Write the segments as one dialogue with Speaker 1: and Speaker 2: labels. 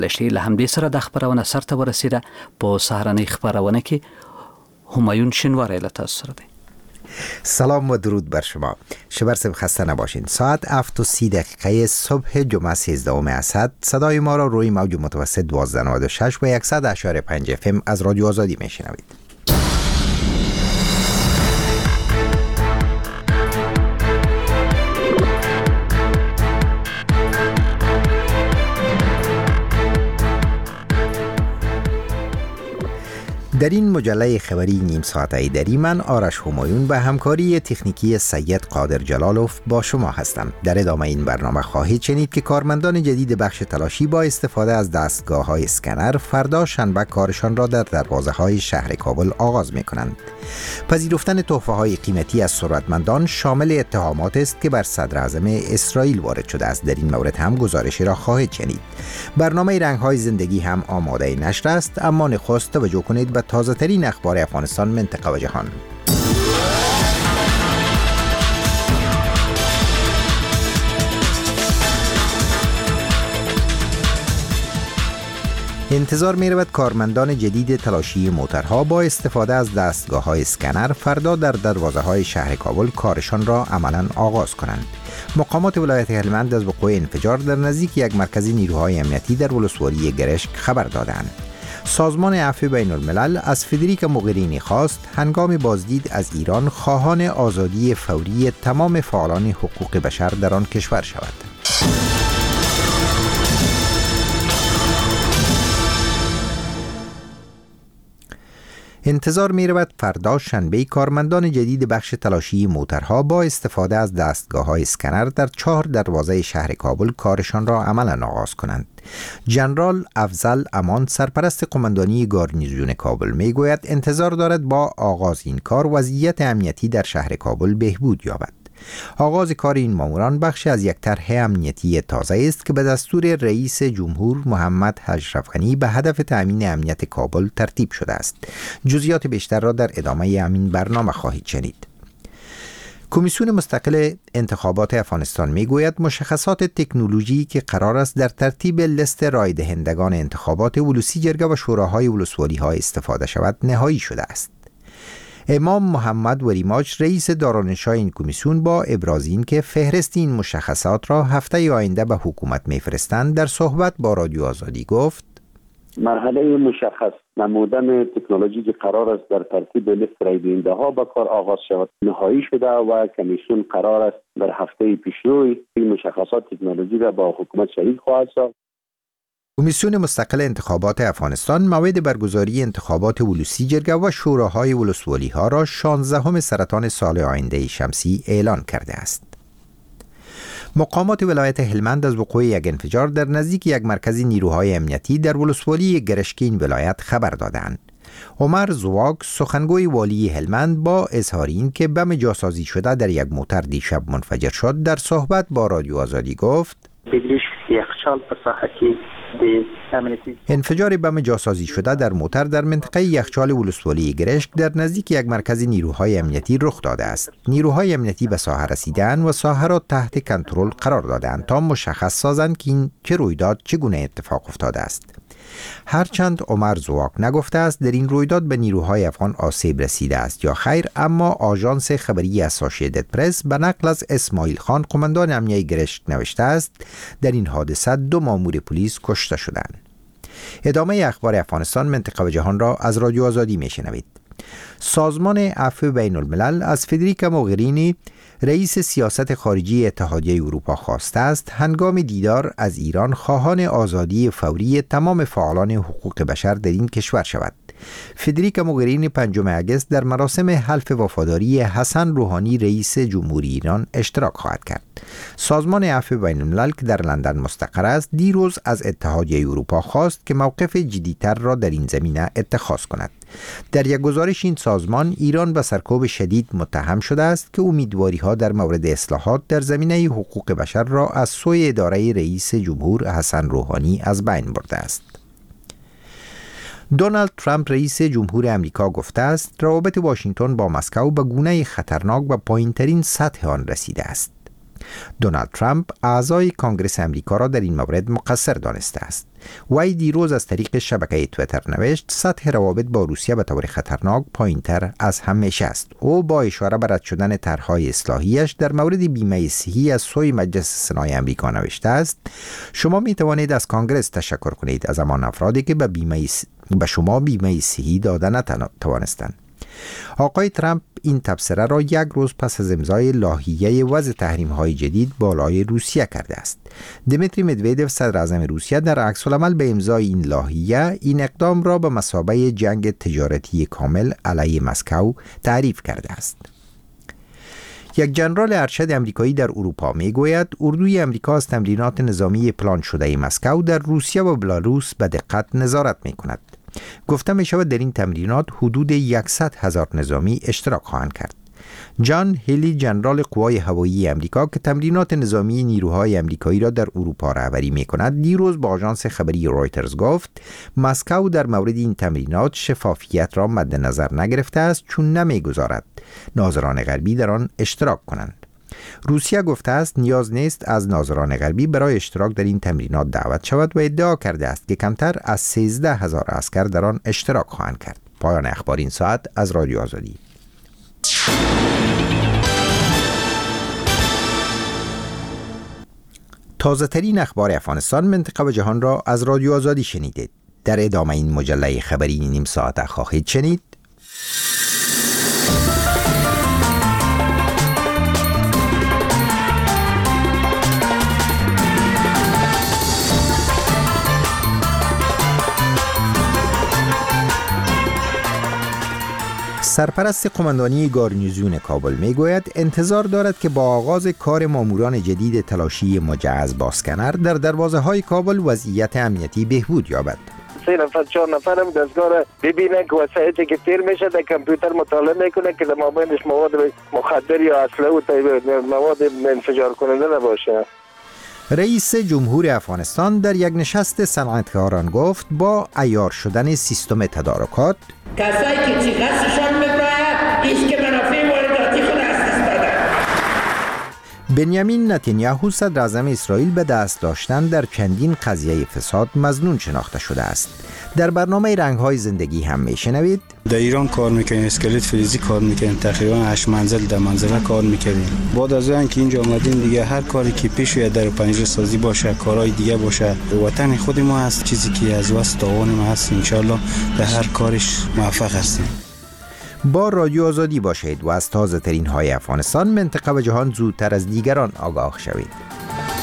Speaker 1: لشتې له همدې سره د خبرونه سرته ورسیده. په سهارنۍ خبرونه کې همایون شینواری له تاسو سره دی.
Speaker 2: سلام و درود بر شما. شبرسم خسته نباشین. ساعت 7:30 صبح جمعه 13 اسد صدای ما را روی موج متوسط 1296 و 100.5 FM از رادیو آزادی میشنوید. در این مجله خبری نیم ساعته ایدری من آرش همایون به همکاری تکنیکی سید قادر جلالوف با شما هستم. در ادامه این برنامه خواهید شنید که کارمندان جدید بخش تلاشی با استفاده از دستگاه‌های اسکنر فردا شنبه کارشان را در دروازه‌های شهر کابل آغاز می‌کنند. پذیرفتن تحفه‌های قیمتی از ثروتمندان شامل اتهامات است که بر صدر اعظم اسرائیل وارد شده است. در این مورد هم گزارشی را خواهید شنید. برنامه رنگ‌های زندگی هم آماده نشر است، اما نخست توجه کنید به تازه ترین اخبار افغانستان، منطقه و جهان. انتظار می رود کارمندان جدید تلاشی موترها با استفاده از دستگاه‌های اسکنر فردا در دروازه‌های شهر کابل کارشان را عملاً آغاز کنند. مقامات ولایت هلمند از وقوع انفجار در نزدیک یک مرکز نیروهای امنیتی در ولسوالی گرشک خبر دادند. سازمان عفو بین الملل از فدریکا موگرینی خواست هنگام بازدید از ایران خواهان آزادی فوری تمام فعالان حقوق بشر در آن کشور شود. انتظار می رود فردا شنبه کارمندان جدید بخش تلاشی موترها با استفاده از دستگاه‌های اسکنر در 4 دروازه شهر کابل کارشان را عملاً آغاز کنند. جنرال افضل امان سرپرست قماندانی گارنیزیون کابل می گوید انتظار دارد با آغاز این کار وضعیت امنیتی در شهر کابل بهبود یابد. آغاز کار این ماموران بخش از یک طرح امنیتی تازه است که به دستور رئیس جمهور محمد اشرف غنی به هدف تأمین امنیت کابل ترتیب شده است. جزئیات بیشتر را در ادامه همین برنامه خواهید شنید. کمیسیون مستقل انتخابات افغانستان میگوید مشخصات تکنولوژی که قرار است در ترتیب لست رای دهندگان انتخابات ولوسی جرگه و شوراهای ولسوالی ها استفاده شود نهایی شده است. امام محمد وریماج رئیس دارالانشا این کمیسیون با ابراز این که فهرست این مشخصات را هفته آینده به حکومت میفرستند در صحبت با رادیو آزادی گفت
Speaker 3: مرحله مشخص نمودن تکنولوژی که قرار است در ترتیب لیست رای دهنده ها به کار آغاز شود نهایی شده و کمیسیون قرار است در هفته پیشرو این مشخصات تکنولوژی را با حکومت شریک خواهد ساخت.
Speaker 2: کمیسیون مستقل انتخابات افغانستان موعد برگزاری انتخابات ولوسی جرگه و شوراهای ولسوالی ها را 16 سرطان سال آینده شمسی اعلان کرده است. مقامات ولایت هلمند از وقوع یک انفجار در نزدیک یک مرکز نیروهای امنیتی در ولسوالی گرشک این ولایت خبر دادند. عمر زواگ سخنگوی والی هلمند با اظهار این که بم جاسازی شده در یک موتر دیشب منفجر شد در صحبت با رادیو آزادی گفت انفجار بم جاسازی شده در موتر در منطقه یخچال ولسوالی گرشک در نزدیک یک مرکز نیروهای امنیتی رخ داده است. نیروهای امنیتی به ساحه رسیدند و ساحه را تحت کنترل قرار دادند تا مشخص سازند که این چه رویداد چگونه اتفاق افتاده است. هرچند عمر زواک نگفته است در این رویداد به نیروهای افغان آسیب رسیده است یا خیر، اما آژانس خبری اسوسییتد پرس به نقل از اسماعیل خان قماندان امنیه گرشک نوشته است در این حادثه 2 مامور پلیس کشته شدند. ادامه اخبار افغانستان، منطقه و جهان را از رادیو آزادی میشنوید. سازمان عفو بین الملل از فدریکا موگرینی رئیس سیاست خارجی اتحادیه اروپا خواسته است هنگام دیدار از ایران خواهان آزادی فوری تمام فعالان حقوق بشر در این کشور شود. فدریکا موگرینی 5 آگوست در مراسم حلف وفاداری حسن روحانی رئیس جمهوری ایران اشتراک خواهد کرد. سازمان عفو بین الملل که در لندن مستقر است دیروز از اتحادیه اروپا خواست که موقف جدی‌تر را در این زمینه اتخاذ کند. در یک گزارش این سازمان ایران به سرکوب شدید متهم شده است که امیدواری‌ها در مورد اصلاحات در زمینه حقوق بشر را از سوی اداره رئیس جمهور حسن روحانی از بین برده است. دونالد ترامپ رئیس جمهور امریکا گفته است روابط واشنگتن با مسکو به گونه خطرناک و پایین‌ترین سطح آن رسیده است. دونالد ترامپ اعضای کانگرس امریکا را در این مورد مقصر دانسته است. وی دیروز از طریق شبکه توییتر نوشت سطح روابط با روسیه به طور خطرناک پایین‌تر از همیشه است. او با اشاره به رد شدن طرح‌های اصلاحیش در مورد بیمه صحی از سوی مجلس سنای امریکا نوشته است: شما می توانید از کانگرس تشکر کنید از همان افرادی که به شما بیمه صحی داده نتوانستند. آقای ترامپ این تبصره را یک روز پس از امضای لایحه وضع تحریم‌های جدید بالای روسیه کرده است. دمیتری مدودوف صدر اعظم روسیه در عکس‌العمل به امضای این لایحه این اقدام را به مثابه جنگ تجارتی کامل علیه مسکو تعریف کرده است. یک ژنرال ارشد امریکایی در اروپا میگوید اردوی امریکا از تمرینات نظامی پلان شده مسکو در روسیه و بلاروس به دقت نظارت می‌کند. گفته می شود در این تمرینات حدود 100,000 نظامی اشتراک خواهند کرد. جان هیلی ژنرال قوای هوایی امریکا که تمرینات نظامی نیروهای امریکایی را در اروپا رهبری می کند دیروز با آژانس خبری رویترز گفت مسکو در مورد این تمرینات شفافیت را مد نظر نگرفته است چون نمیگذارد ناظران غربی در آن اشتراک کنند. روسیه گفته است نیاز نیست از ناظران غربی برای اشتراک در این تمرینات دعوت شود و ادعا کرده است که کمتر از 13,000 عسکر در آن اشتراک خواهند کرد. پایان اخبار این ساعت از رادیو آزادی. تازه ترین اخبار افغانستان، منطقه و جهان را از رادیو آزادی شنیدید. در ادامه این مجله خبری نیم ساعت خواهید شنید: سرپرست قماندانی گارنیزیون کابل میگوید انتظار دارد که با آغاز کار ماموران جدید تلاشی مجهز با اسکنر در دروازه‌های کابل وضعیت امنیتی بهبود یابد.
Speaker 4: 3 نفر 4 نفرم دستگاه را ببینه که وسایلی که تیر میشه در کامپیوتر مطالعه میکنه که در مابینش مواد مخدر یا اسلحه و مواد انفجار کننده نباشه.
Speaker 2: رئیس جمهور افغانستان در یک نشست صنعتکاران گفت با عیار شدن سیستم تدارکات
Speaker 5: کسایی که چیزشان میبراید ایش که منافع وارداتی خود از دست دادن.
Speaker 2: بنیامین نتانیاهو صدر اعظم اسرائیل به دست داشتن در چندین قضیه فساد مظنون شناخته شده است. در برنامه رنگ‌های زندگی هم میشنوید
Speaker 6: در ایران کار میکنیم، اسکلت فلزی کار میکنیم، تقریبا 8 منزل در منزله کار میکنیم. بعد از اینکه اینجا آمدیم دیگه هر کاری که پیش بیاد در پنجره سازی باشه، کارهای دیگه باشه، وطن خود ما هست، چیزی که از واسه تعاون ما هست، ان شاءالله در هر کارش موفق هستیم.
Speaker 2: با رادیو آزادی باشید و از تازه ترین های افغانستان، منطقه و جهان زودتر از دیگران آگاه شوید.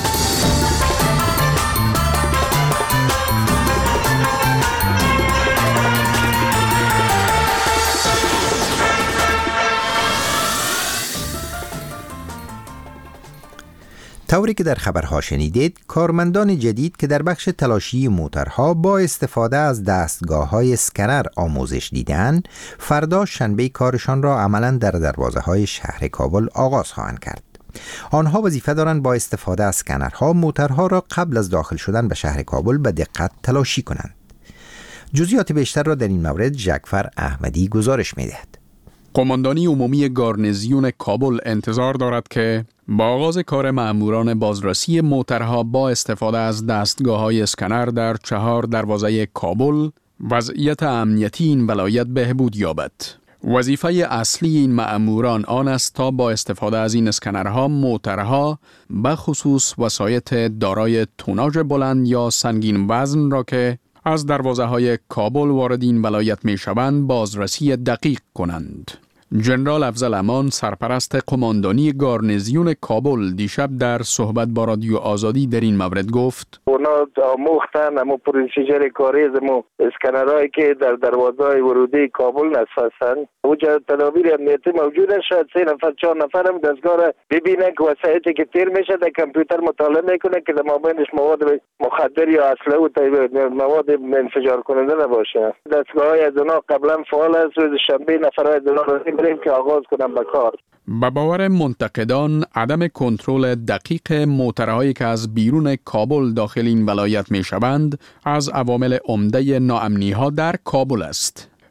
Speaker 2: طوری که در خبرها شنیدید، کارمندان جدید که در بخش تلاشی موترها با استفاده از دستگاه‌های اسکنر آموزش دیدند، فردا شنبه کارشان را عملاً در دروازه‌های شهر کابل آغاز خواهند کرد. آنها وظیفه دارند با استفاده از اسکنرها موترها را قبل از داخل شدن به شهر کابل به دقت تلاشی کنند. جزئیات بیشتر را در این مورد جعفر احمدی گزارش می‌دهد.
Speaker 7: قماندانی عمومی گارنیزیون کابل انتظار دارد که با آغاز کار مأموران بازرسی موترها با استفاده از دستگاه‌های اسکنر در 4 دروازه کابل، وضعیت امنیتی این ولایت بهبود یابد. وظیفه اصلی این مأموران آن است تا با استفاده از این اسکنرها موترها به خصوص وسایط دارای توناژ بلند یا سنگین وزن را که از دروازه‌های کابل وارد این ولایت می‌شوند بازرسی دقیق کنند. جنرال افضل امان سرپرست قماندانی گارنیزیون کابل دیشب در صحبت با رادیو آزادی در این مورد گفت:
Speaker 4: اونا آموختن اما پروسیجر کاری زمو اسکنرهایی که در دروازه‌های ورودی کابل نصب هستند اوجا تدابیر امنیتی موجود است. شاید 3 نفر 4 نفرم دستگاه را ببینه که وسایلی که تیر میشه در کامپیوتر مطالعه میکنه که در مابینش مواد مخدر یا اسلحه و مواد انفجار کننده نباشه. دستگاه‌های از اونا قبلا فعال است. روز شنبه نفرای از اونا را بریم که آغاز کنم به کار.
Speaker 7: به باور منتقدان عدم کنترل دقیق موترهایی که از بیرون کابل داخل این ولایت می شوند از عوامل عمده ناامنی ها در کابل است.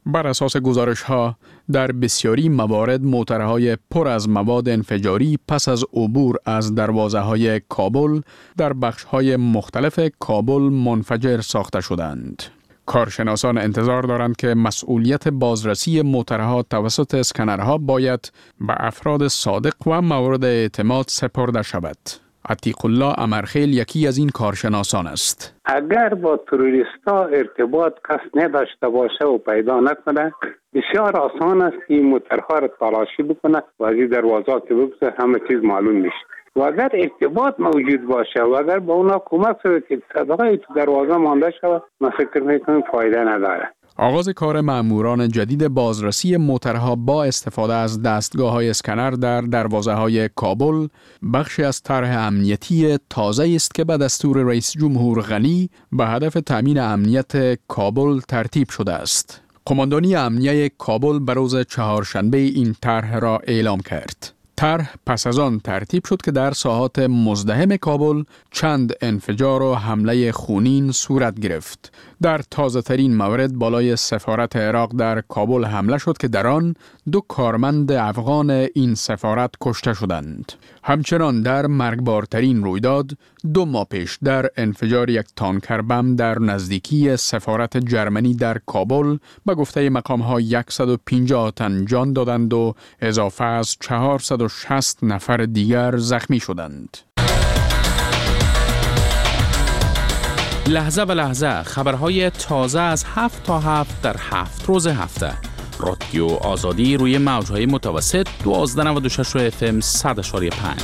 Speaker 7: بر اساس گزارش‌ها در بسیاری موارد موترهای پر از مواد انفجاری پس از عبور از دروازه‌های کابل در بخش‌های مختلف کابل منفجر ساخته شدند. کارشناسان انتظار دارند که مسئولیت بازرسی موترها توسط اسکنرها باید به افراد صادق و مورد اعتماد سپرده شود. عتیق الله امرخیل یکی از این کارشناسان است.
Speaker 8: اگر با تروریستا ارتباط کس نداشته باشه و پیدا نکنه، بسیار آسان است که موترها را تلاشی بکنه و از این دروازات بگذاره، همه چیز معلوم میشه. و اگر ارتباط موجود باشه و اگر با اونا کمک شده که صدقه تو دروازه مانده شود، من فکر میکنم فایده نداره.
Speaker 7: آغاز کار مأموران جدید بازرسی موترها با استفاده از دستگاه‌های اسکنر در دروازه‌های کابل بخشی از طرح امنیتی تازه است که به دستور رئیس جمهور غنی به هدف تأمین امنیت کابل ترتیب شده است. قماندانی امنیه کابل به روز چهارشنبه این طرح را اعلام کرد. طرح پس از آن ترتیب شد که در ساحات مزدحم کابل چند انفجار و حمله خونین صورت گرفت. در تازه ترین مورد بالای سفارت عراق در کابل حمله شد که در آن 2 کارمند افغان این سفارت کشته شدند. همچنان در مرگبارترین رویداد 2 ماه پیش در انفجار یک تانکر بم در نزدیکی سفارت جرمنی در کابل به گفته مقام‌ها 150 تن جان دادند و اضافه از 460 نفر دیگر زخمی شدند.
Speaker 9: لحظه به لحظه خبرهای تازه از 7 تا 7 در 7 روز هفته. رادیو آزادی روی موجهای متوسط 1296 FM 100.5.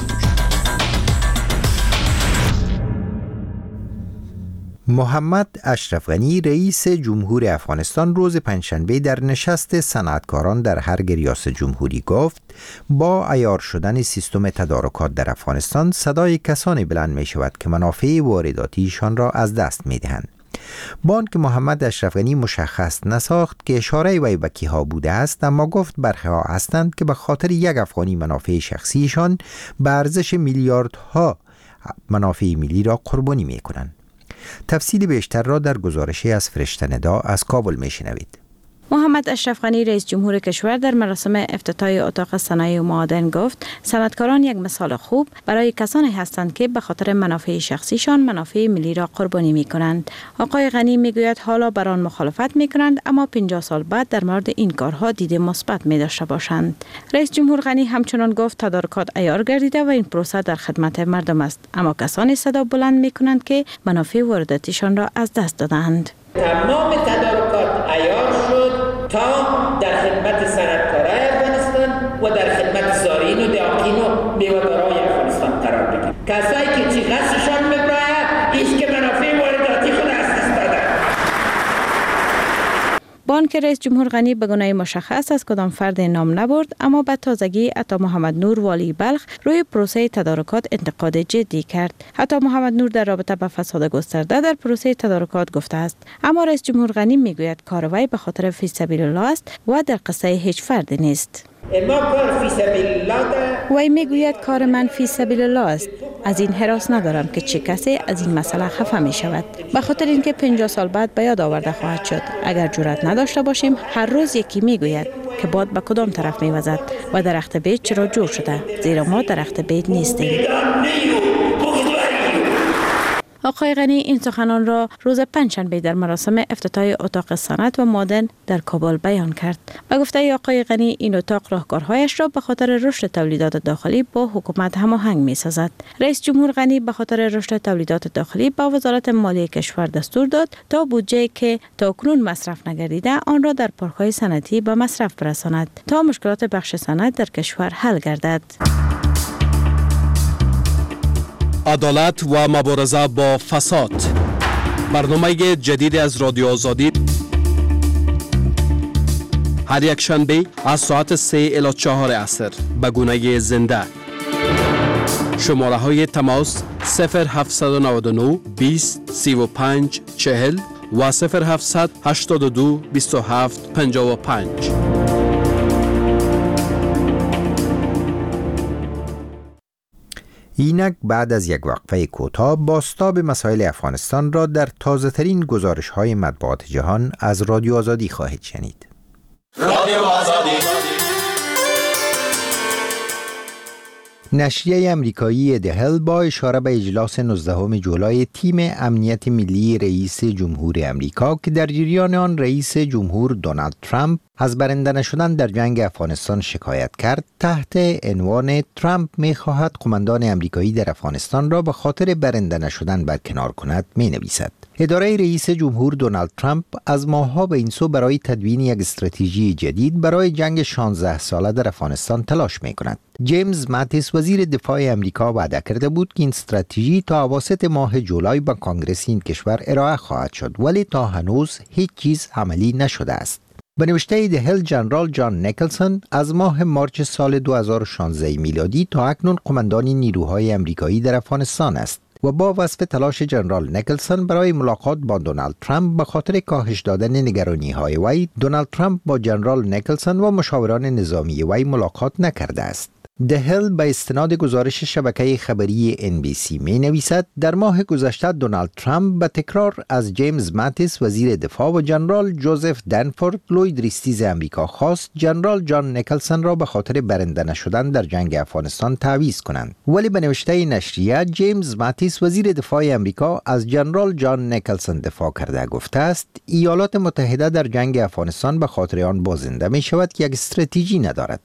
Speaker 2: محمد اشرف غنی رئیس جمهور افغانستان روز پنجشنبه در نشست صنعتکاران در هرگ ریاست جمهوری گفت با عیار شدن سیستم تدارکات در افغانستان صدای کسانی بلند می شود که منافع وارداتیشان را از دست می دهند. بانک محمد اشرف غنی مشخص نساخت که اشاره وی به کیها بوده است، اما گفت برخی‌ها هستند که به خاطر یک افغانی منافع شخصیشان به ارزش میلیاردها منافع ملی را قربانی می کنند. تفصیل بیشتر را در گزارشی از فرشته ندا از کابل می شنوید.
Speaker 10: محمد اشرف غنی رئیس جمهور کشور در مراسم افتتاح اتاق صنایع و معادن گفت صنعتکاران یک مثال خوب برای کسانی هستند که به خاطر منافع شخصیشان منافع ملی را قربانی می کنند. آقای غنی می گوید حالا بر آن مخالفت می کنند، اما 50 سال بعد در مورد این کارها دید مثبت می داشته باشند. رئیس جمهور غنی همچنان گفت تدارکات عیار گردیده و این پروسه در خدمت مردم است، اما کسانی صدا بلند می کنند که منافع وارداتیشان را از دست دادند.
Speaker 5: تمام تدارکات عیار شد تا در خدمت صنعتکارای افغانستان و در خدمت زارعین و دهقان و میوه‌دارای افغانستان قرار بگیرد. کسایی که چی قصدشان می‌براید ایست که منافع وارداتی خود از دست دادن.
Speaker 10: بانک رئیس جمهور غنی به گونه مشخص از کدام فرد نام نبرد، اما به تازگی عطا محمد نور والی بلخ روی پروسه تدارکات انتقاد جدی کرد. عطا محمد نور در رابطه با فساد گسترده در پروسه تدارکات گفته است، اما رئیس جمهور غنی میگوید کارروی به خاطر فی سبیل الله است و در قصه هیچ فرد نیست. وی میگوید کار من فی سبیل الله است. از این هراس ندارم که چه کسی از این مسئله خفه می شود، به خاطر اینکه 50 سال بعد به یاد آورده خواهد شد. اگر جرأت نداشته باشیم هر روز یکی میگوید که باد به کدام طرف میوزد و درخت بید چرا جور شده، زیرا ما درخت بید نیستیم. آقای غنی این سخنان را روز پنجشنبه در مراسم افتتاح اتاق صنعت و معادن در کابل بیان کرد. به گفته آقای غنی این اتاق راهکارهایش را به خاطر رشد تولیدات داخلی با حکومت هماهنگ می‌سازد. رئیس جمهور غنی به خاطر رشد تولیدات داخلی با وزارت مالیه کشور دستور داد تا بودجه که تاکنون مصرف نگردیده آن را در پارک‌های صنعتی به مصرف برساند تا مشکلات بخش صنعت در کشور حل گردد.
Speaker 11: عدالت و مبارزه با فساد، برنامه جدید از رادیو آزادی هر یک شنبه از ساعت 3 الی 4 عصر به گونه زنده. شماره های تماس 0799 20 35 40 و 0700 82 27 55.
Speaker 2: اینک بعد از یک وقفه کوتاه بازتاب مسائل افغانستان را در تازه‌ترین گزارش‌های مطبوعات جهان از رادیو آزادی خواهید شنید.
Speaker 12: رادیو آزادی.
Speaker 2: نشریه امریکایی دهل با اشاره به اجلاس 19 جولای تیم امنیت ملی رئیس جمهور امریکا که در جریان آن رئیس جمهور دونالد ترامپ از برنده نشدن در جنگ افغانستان شکایت کرد، تحت عنوان ترامپ می‌خواهد قماندان امریکایی در افغانستان را به خاطر برنده نشدن برکنار کند می‌نویسد. اداره رئیس جمهور دونالد ترامپ از ماه‌ها به این سو برای تدوین یک استراتژی جدید برای جنگ 16 ساله در افغانستان تلاش می‌کند. جیمز ماتیس وزیر دفاع امریکا وعده کرده بود که این استراتژی تا اواسط ماه جولای به کانگرس این کشور ارائه خواهد شد، ولی تا هنوز هیچ چیز عملی نشده است. به نوشته دهل، جنرال جان نیکلسون از ماه مارچ سال 2016 میلادی تا اکنون قماندان نیروهای امریکایی در افغانستان است و با وصف تلاش جنرال نیکلسون برای ملاقات با دونالد ترامپ به خاطر کاهش دادن نگرانی‌های وی، دونالد ترامپ با جنرال نیکلسون و مشاوران نظامی وی ملاقات نکرده است. دهل به استناد گزارش شبکه خبری NBC می نویسد در ماه گذشته دونالد ترامپ به تکرار از جیمز ماتیس وزیر دفاع و جنرال جوزف دنفورد لوید ریستیز امریکا خواست جنرال جان نیکلسون را به خاطر برنده نشدن در جنگ افغانستان تعویض کنند، ولی به نوشته نشریه جیمز ماتیس وزیر دفاع امریکا از جنرال جان نیکلسون دفاع کرده گفته است ایالات متحده در جنگ افغانستان به خاطر آن بازنده می شود که یک استراتژی ندارد.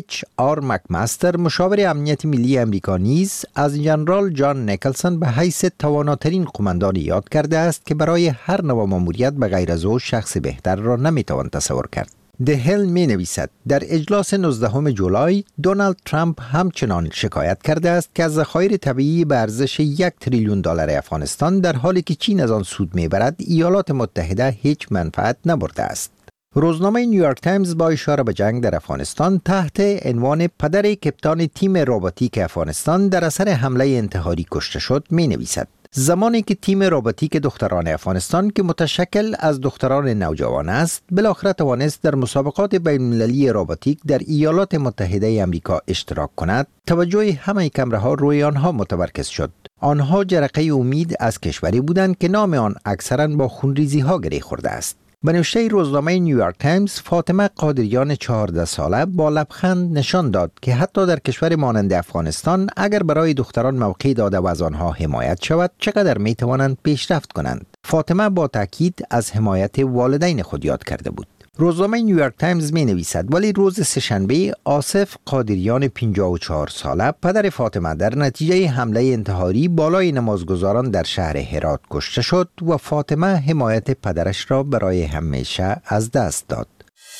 Speaker 2: HR مکمستر مشاور امنیت ملی امریکا نیز از جنرال جان نیکلسون به حیث تواناترین قماندان یاد کرده است که برای هر نوع ماموریت به غیر از او شخص بهتر را نمیتوان تصور کرد. دهل می نویسد در اجلاس 19 جولای دونالد ترامپ همچنان شکایت کرده است که از ذخایر طبیعی به ارزش 1 تریلیون دلار افغانستان در حالی که چین از آن سود میبرد ایالات متحده هیچ منفعت نبرده است. روزنامه نیویورک تایمز با اشاره به جنگ در افغانستان تحت عنوان پدر کپتان تیم رباتیک افغانستان در اثر حمله انتحاری کشته شد می نویسد زمانی که تیم رباتیک دختران افغانستان که متشکل از دختران نوجوان است بالاخره توانست در مسابقات بین‌المللی رباتیک در ایالات متحده آمریکا اشتراک کند، توجه همه کامراها روی آنها متمرکز شد. آنها جرقه امید از کشوری بودند که نام آن اکثرا با خونریزی ها گره خورده است. به نوشته روزنامه نیویورک تایمز، فاطمه قادریان 14 ساله با لبخند نشان داد که حتی در کشور مانند افغانستان اگر برای دختران موقع داده و از آنها حمایت شود چقدر می توانند پیشرفت کنند. فاطمه با تاکید از حمایت والدین خود یاد کرده بود. روزنامه نیویورک تایمز می نویسد ولی روز سه‌شنبه آصف قادریان 54 ساله پدر فاطمه در نتیجه حمله انتحاری بالای نمازگزاران در شهر هرات کشته شد و فاطمه حمایت پدرش را برای همیشه از دست داد.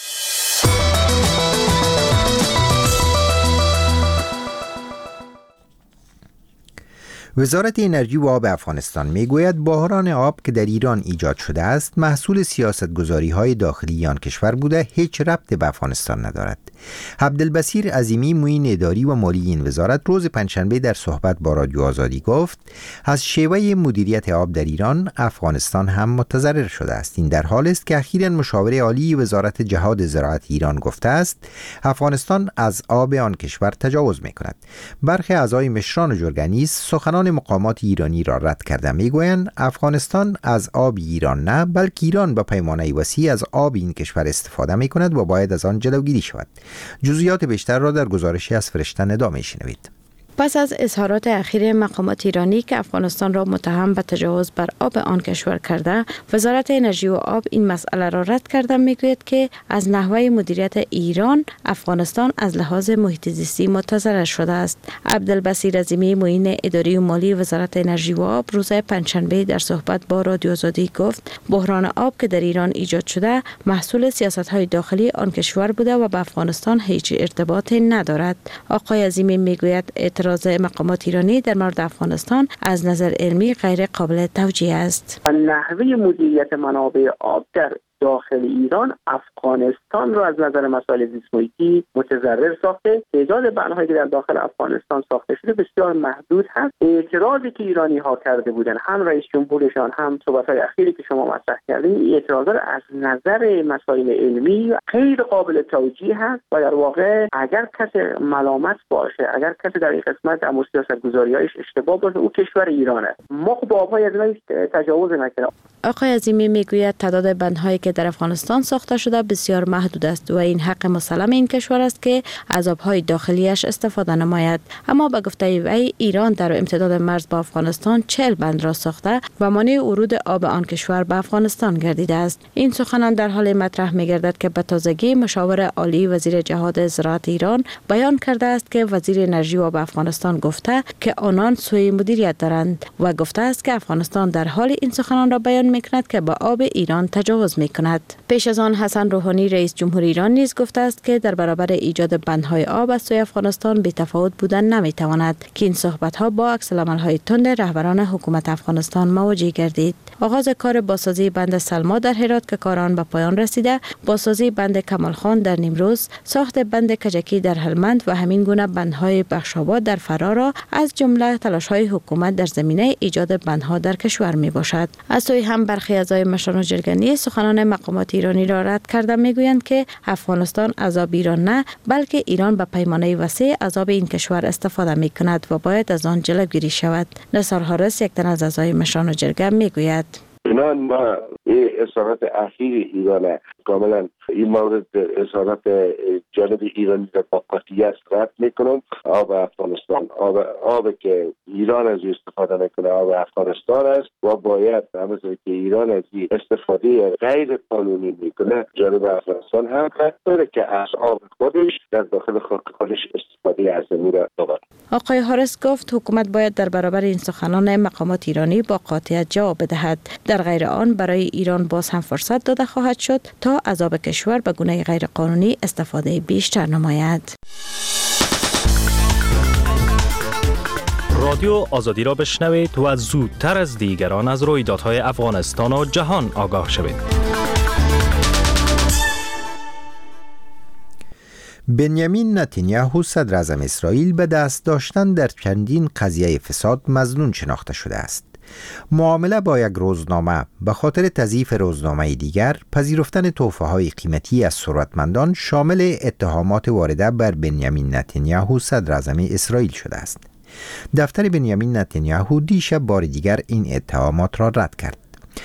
Speaker 2: وزارت انرژی و آب افغانستان میگوید بحران آب که در ایران ایجاد شده است محصول سیاستگذاری‌های داخلی آن کشور بوده، هیچ ربط به افغانستان ندارد. عبدالبصیر عظیمی معین اداری و مالی این وزارت روز پنجشنبه در صحبت با رادیو آزادی گفت از شیوه مدیریت آب در ایران افغانستان هم متضرر شده است. این در حال است که اخیراً مشاور عالی وزارت جهاد زراعت ایران گفته است افغانستان از آب آن کشور تجاوز می‌کند. برخی اعضای مشران جرگنیز سخنان مقامات ایرانی را رد کرده میگویند افغانستان از آب ایران نه بلکه ایران به پیمانه وسیع از آب این کشور استفاده می‌کند و باید از آن جلوگیری شود. جزئیات بیشتر را در گزارشی از فرشته ندا می‌شنوید.
Speaker 10: پس از اظهارات اخیر مقامات ایرانی که افغانستان را متهم به تجاوز بر آب آن کشور کرده، وزارت انرژی و آب این مسئله را رد کرده میگوید که از نحوه مدیریت ایران افغانستان از لحاظ محیط زیستی متضرر شده است. عبدالبصیر عظیمی معین اداری و مالی وزارت انرژی و آب روز پنجشنبه در صحبت با رادیو آزادی گفت بحران آب که در ایران ایجاد شده محصول سیاست‌های داخلی آن کشور بوده و به افغانستان هیچ ارتباطی ندارد. آقای عظیمی میگوید اعتراض مقامات ایرانی در مورد افغانستان از نظر علمی غیر قابل توجیه است.
Speaker 3: نحوه مدیریت منابع آب در داخل ایران افغانستان را از نظر مسائل زیست محیطی متضرر ساخته. تعداد بناهایی که در داخل افغانستان ساخته شده بسیار محدود هست. اعتراضی که ایرانی ها کرده بودن، هم رئیس جمهورشان هم صحبت‌های اخیری که شما مطرح کردین، این اعتراضات از نظر مسائل علمی غیر قابل توجیه هست و در واقع اگر کسی ملامت باشه، اگر کسی در این قسمت در سیاست‌گذاری‌هایش اشتباه باشه، او کشور ایرانه. ما خب آب‌های از تجاوز نکردیم.
Speaker 10: آقای عظیمی میگوید تعداد بندهایی که که در افغانستان ساخته شده بسیار محدود است و این حق مسلم این کشور است که از آبهای داخلیش استفاده نماید. اما به گفته وی ایران در امتداد مرز با افغانستان 40 بند را ساخته و مانع ورود آب آن کشور به افغانستان گردیده است. این سخنان در حال مطرح می‌گردد که به تازگی مشاور عالی وزیر جهاد زراعت ایران بیان کرده است که وزیر انرژی و به افغانستان گفته که آنان سوء مدیریت دارند و گفته است که افغانستان در حال این سخنان را بیان می‌کند که به آب ایران تجاوز می‌کند. پیش از آن حسن روحانی رئیس جمهور ایران نیز گفته است که در برابر ایجاد بندهای آب از سوی افغانستان بی‌تفاوت بودن نمی‌تواند که این صحبت‌ها با عکس‌العمل‌های تند رهبران حکومت افغانستان مواجه گردید. آغاز کار بازسازی بند سلما در هرات که کاران به پایان رسیده، بازسازی بند کمال خان در نیمروز، ساخت بند کجکی در هلمند و همین گونه بندهای بخشاباد در فرا را از جمله تلاش‌های حکومت در زمینه ایجاد بندها در کشور میباشد. از سوی هم برخی اعضای مشران جرگنی سخنان مقامات ایرانی را رد کرده میگویند که افغانستان از آب ایران نه بلکه ایران به پیمانه وسیع از آب این کشور استفاده میکند و باید از آن جلوگیری شود. نثار حارس یک تن از اعضای مشران جرگه میگوید
Speaker 4: بنان ما این اظهارات اخیر ایران کاملا این مورد اظهارات جانب ایرانی را با قطعیت رد میکنم. آب افغانستان آب که ایران از استفاده میکنه آب افغانستان است و باید همونطور که ایران از استفاده غیر قانونی میکنه جانب افغانستان هم داره که از آب خودش در داخل خاک خودش استفاده از زمین را دارد.
Speaker 10: آقای حارس گفت حکومت باید در برابر این سخنان مقامات ایرانی با قاطعیت جواب بدهد. در غیر آن برای ایران باز هم فرصت داده خواهد شد تا از آب کشور به گونه غیر قانونی استفاده بیشتر نماید.
Speaker 12: رادیو آزادی را بشنوید و زودتر از دیگران از رویدادهای افغانستان و جهان آگاه شوید.
Speaker 2: بنیامین نتانیاهو صدر اعظم اسرائیل به دست داشتن در چندین قضیه فساد مظنون شناخته شده است. معامله با یک روزنامه به خاطر تضعیف روزنامه دیگر، پذیرفتن تحفه‌های قیمتی از ثروتمندان شامل اتهامات وارده بر بنیامین نتانیاهو صدر اعظم اسرائیل شده است. دفتر بنیامین نتانیاهو دیشب بار دیگر این اتهامات را رد کرد.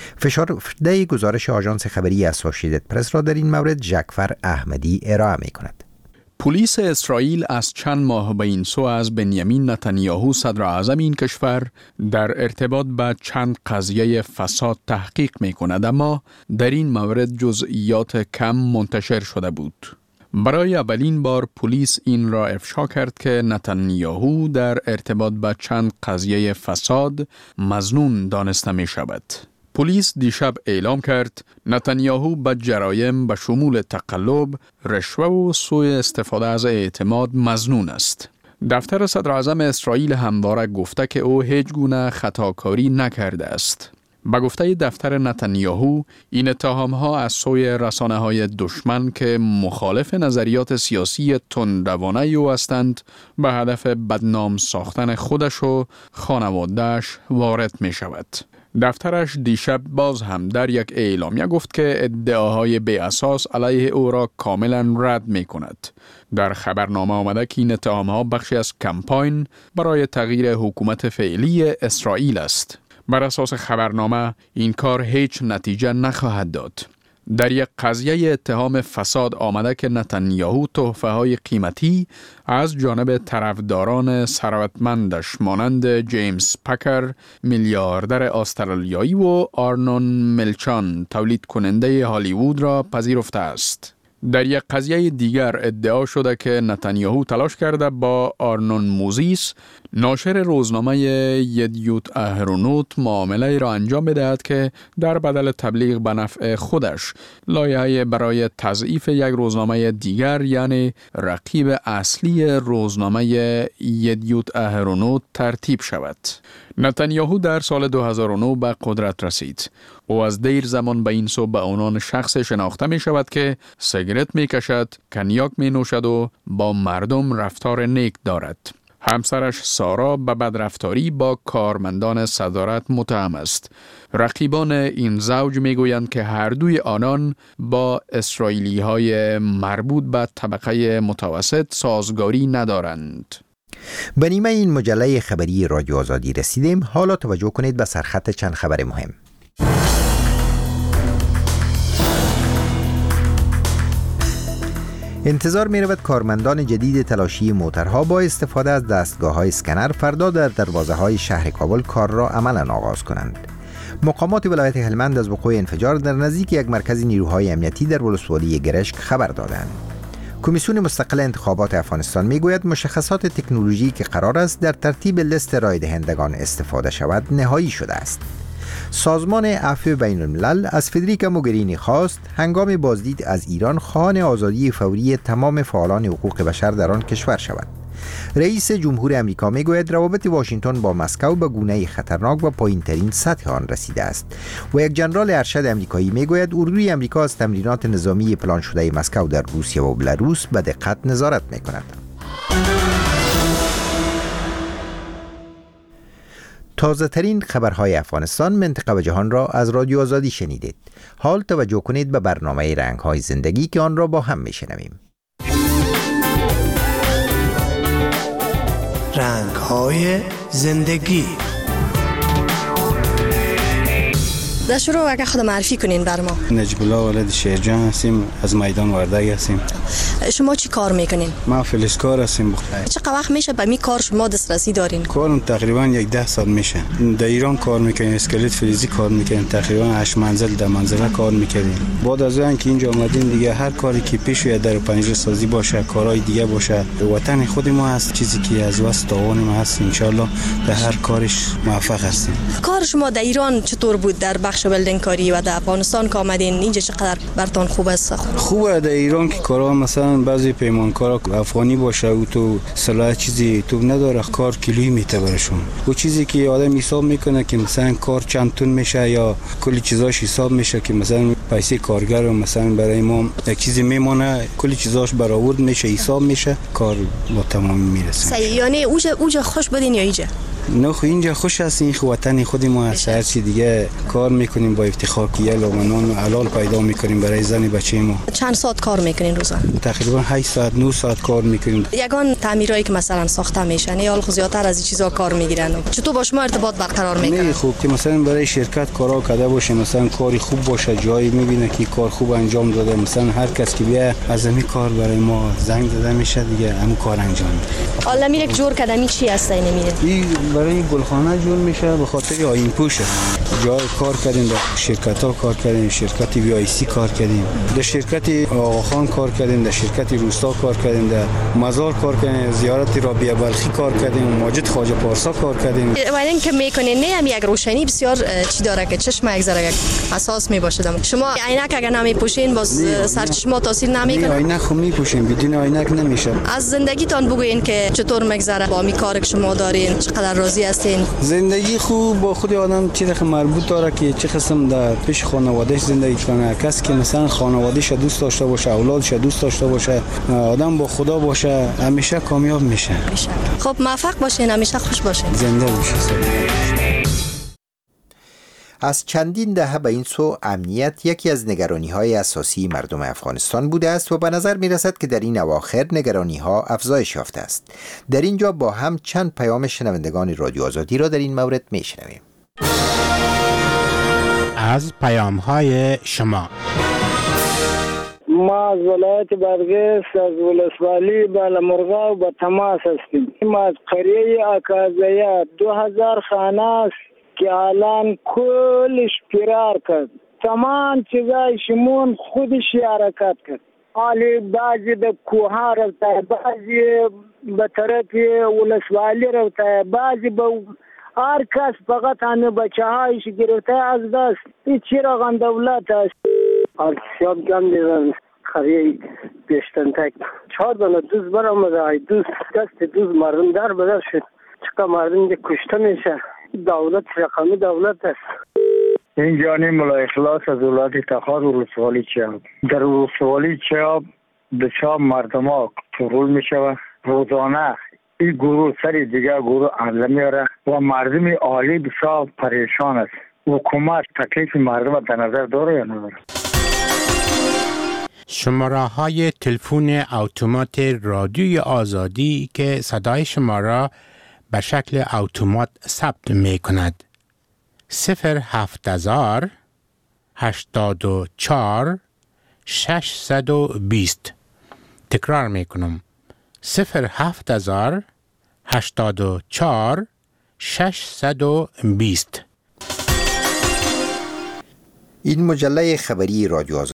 Speaker 2: فشارده گزارش آژانس خبری اسوسییتد پرس را در این مورد جعفر احمدی ارائه می‌کند.
Speaker 7: پلیس اسرائیل از چند ماه به این سو از بنیامین نتانیاهو صدر اعظم این کشور در ارتباط با چند قضیه فساد تحقیق می کند، اما در این مورد جزئیات کم منتشر شده بود. برای اولین بار پلیس این را افشا کرد که نتانیاهو در ارتباط با چند قضیه فساد مظنون دانسته می شود. پلیس دیشب اعلام کرد نتانیاهو به جرایم به شمول تقلب، رشوه و سوء استفاده از اعتماد مظنون است. دفتر صدر اعظم اسرائیل همواره گفته که او هیچ گونه خطاکاری نکرده است. به گفته دفتر نتانیاهو، این اتهام‌ها از سوی رسانه‌های دشمن که مخالف نظریات سیاسی تندروانه او هستند به هدف بدنام ساختن خودش و خانواده‌اش وارد می شود. دفترش دیشب باز هم در یک اعلامیه گفت که ادعاهای بی اساس علیه او را کاملا رد می کند. در خبرنامه آمده که این اتهام‌ها بخشی از کمپاین برای تغییر حکومت فعلی اسرائیل است. بر اساس خبرنامه این کار هیچ نتیجه نخواهد داد. در یک قضیه اتهام فساد آمده که نتانیاهو تحفه‌های قیمتی از جانب طرفداران ثروتمندش مانند جیمز پکر میلیاردر استرالیایی و آرنون ملچان تولید کننده هالیوود را پذیرفته است. در یک قضیه دیگر ادعا شده که نتانیاهو تلاش کرده با آرنون موزیس ناشر روزنامه یدیوت اهرونوت معامله را انجام بدهد که در بدل تبلیغ به نفع خودش لایحه برای تضعیف یک روزنامه دیگر یعنی رقیب اصلی روزنامه یدیوت اهرونوت ترتیب شود. نتانیاهو در سال 2009 به قدرت رسید. او از دیر زمان به این سو به عنوان شخص شناخته می شود که سیگارت می کشد، کنیاک می نوشد و با مردم رفتار نیک دارد. همسرش سارا به بدرفتاری با کارمندان صدارت متهم است. رقیبان این زوج می گویند که هر دوی آنان با اسرائیلی های مربوط به طبقه متوسط سازگاری ندارند.
Speaker 2: به نیمه این مجله خبری رادیو آزادی رسیدیم. حالا توجه کنید به سرخط چند خبر مهم. انتظار می رود کارمندان جدید تلاشی موترها با استفاده از دستگاه‌های اسکنر فردا در دروازه‌های شهر کابل کار را عملاً آغاز کنند. مقامات ولایت هلمند از وقوع انفجار در نزدیک یک مرکز نیروهای امنیتی در ولسوالی گرشک خبر دادند. کمیسیون مستقل انتخابات افغانستان میگوید مشخصات تکنولوژی که قرار است در ترتیب لیست رای دهندگان استفاده شود نهایی شده است. سازمان عفو بین الملل از فدریکا موگرینی خواست هنگام بازدید از ایران خواهان آزادی فوری تمام فعالان حقوق بشر در آن کشور شود. رئیس جمهور امریکا میگوید روابط واشنگتن با مسکو به گونه‌ای خطرناک و پایین‌ترین سطح آن رسیده است و یک ژنرال ارشد امریکایی میگوید اردوی امریکا از تمرینات نظامی پلان شده مسکو در روسیه و بلاروس به دقت نظارت میکند. تازه ترین خبرهای افغانستان، منطقه و جهان را از رادیو آزادی شنیدید. حال توجه کنید به برنامه رنگ‌های زندگی که آن را با هم میشنویم.
Speaker 13: رنگ‌های زندگی.
Speaker 14: در شروع اگه خود معرفی کنین بر ما.
Speaker 6: نجیب الله ولد شیرجان هستیم، از میدان وردگ هستیم.
Speaker 14: شما چی کار میکنین؟
Speaker 6: ما فلزکار هستیم.
Speaker 14: چقدر وقت میشه به می کار شما دسترسی دارین؟
Speaker 6: کارم تقریبا 10 سال میشه. در ایران کار میکنیم، اسکلت فلزی کار میکنیم، تقریبا 8 منزل در منزله کار میکنیم. بعد از اینکه اینجا آمدیم دیگه هر کاری که پیش بیاد در پنجره سازی باشه، کارهای دیگه باشه، وطن خود ما هست، چیزی که از واسه توان ما هست، ان شاء الله در هر کارش موفق هستیم.
Speaker 14: کار شما در ایران چطور بود در بخش ولدینگ کاری و در افغانستان که آمدین اینجا چقدر براتون خوب است؟
Speaker 6: خوبه در ایران که کارا مثلا بعضی پیمانکارا افغانی باشه و تو صلاح چیزی تو نداره، کار کیلویی میته برشون. و چیزی که آدم حساب میکنه که مثلا کار چند تن میشه یا کلی چیزاش حساب میشه که مثلا پیسه کارگر و مثلا برای ما یک چیزی میمونه، کلی چیزاش برآورد میشه، حساب میشه، کار با تمامی میرسه.
Speaker 14: یعنی اوج خوش بدین یا اینجا؟
Speaker 6: نه خو اینجا خوش است، این وطن خود ما هست. هر چی دیگه کار میکنیم با افتخار که یه لقمه حلال پیدا میکنیم برای زن بچه ما.
Speaker 14: چند ساعت کار میکنین روزانه؟
Speaker 6: تقریبا 8 ساعت 9 ساعت کار میکنیم.
Speaker 14: یگان تعمیرایی که مثلا ساخته میشن یا زیادتر از این چیزا کار میگیرن، چطور با شما ارتباط برقرار میکنن؟
Speaker 6: نه خوب که مثلا برای شرکت کارا کرده باشه، مثلا کاری خوب باشه، جایی میبینه که کار خوب انجام داده، مثلا هر کس که بیا از همین کار برای ما زنگ زده میشه دیگه، همون کار انجام میده.
Speaker 14: حالا میره جور کدمی چی هست نمیره؟
Speaker 6: این برای گلخانه جور میشه به خاطر آیین پوشه. جای کار کردیم، در شرکت ها کار کردیم، شرکت وی آی سی کار کردیم، در شرکت آقاخان کار کردیم، در شرکت روستا کار کردیم، در مزار کار کردیم، زیارت رابعه بلخی کار کردیم، ماجد خواجه پارسا کار کردیم.
Speaker 14: ولی که میکنین نه هم یک روشنی بسیار چی داره که چشم یک ذره یک اساس میباشه. شما عینک اگر نمیپوشین باز سر چشم تاثیر نمیکنه؟
Speaker 6: عینک خو میپوشیم، بدون عینک نمیشه.
Speaker 14: از زندگیتان بگوین که چطور میگذره با می کاری که شما دارین، چقدر راضی هستین؟
Speaker 6: زندگی خوب با خود آدم چه رقم مربوط داره که چه قسم در پیش خانوادهش زندگی کنه. کسی که مثلا خانوادهش دوست داشته باشه، اولادش دوست داشته باشه، آدم با خدا باشه، همیشه کامیاب میشه.
Speaker 14: خب موفق باشین، همیشه خوش باشین،
Speaker 6: زنده باشین.
Speaker 2: از چندین دهه به این سو امنیت یکی از نگرانی‌های اساسی مردم افغانستان بوده است و به نظر می‌رسد که در این اواخر نگرانی‌ها افزایش یافته است. در اینجا با هم چند پیام شنوندگان رادیو آزادی را در این مورد می‌شنویم.
Speaker 15: از پیام‌های شما.
Speaker 16: ما از ولایت بادغیس از ولسوالی بالامرغاب به تماس هستیم. ما از قریه اکازیه 2000 خانه است که الان کلش فرار کرد. تمام چیزای شمون خودش حرکت کرد. حالی بعضی به کوه رفته، بعضی به طرف ولسوالی رفته، بعضی به هر کس فقط همه بچه هایش گرفته از دست. این چراغان دولت است. آرتیسیاب گم دیدن خریه بیشتن تک 4 دانه دوز برآمده، دوز دست دوز مردم در بدر شد. چقدر مردم ده کشته میشه. دولت رقمی دولت است.
Speaker 17: این جانی ملا اخلاص از ولایت تخار ولسوالی چیاب. در ولسوالی چیاب بسیار مردم ها ترول می شود. روزانه این گروه سری دیگه گروه حمله میاره و مردم عالی بسیار پریشان است. حکومت تکلیف مردم در نظر داره یا نداره؟
Speaker 15: شماره های تلفن اتومات رادیوی آزادی که صدای شما را به شکل اتومات ثبت می کند. 07000 84 620. تکرار میکنم 07000 84 620.
Speaker 2: این مجله خبری رادیو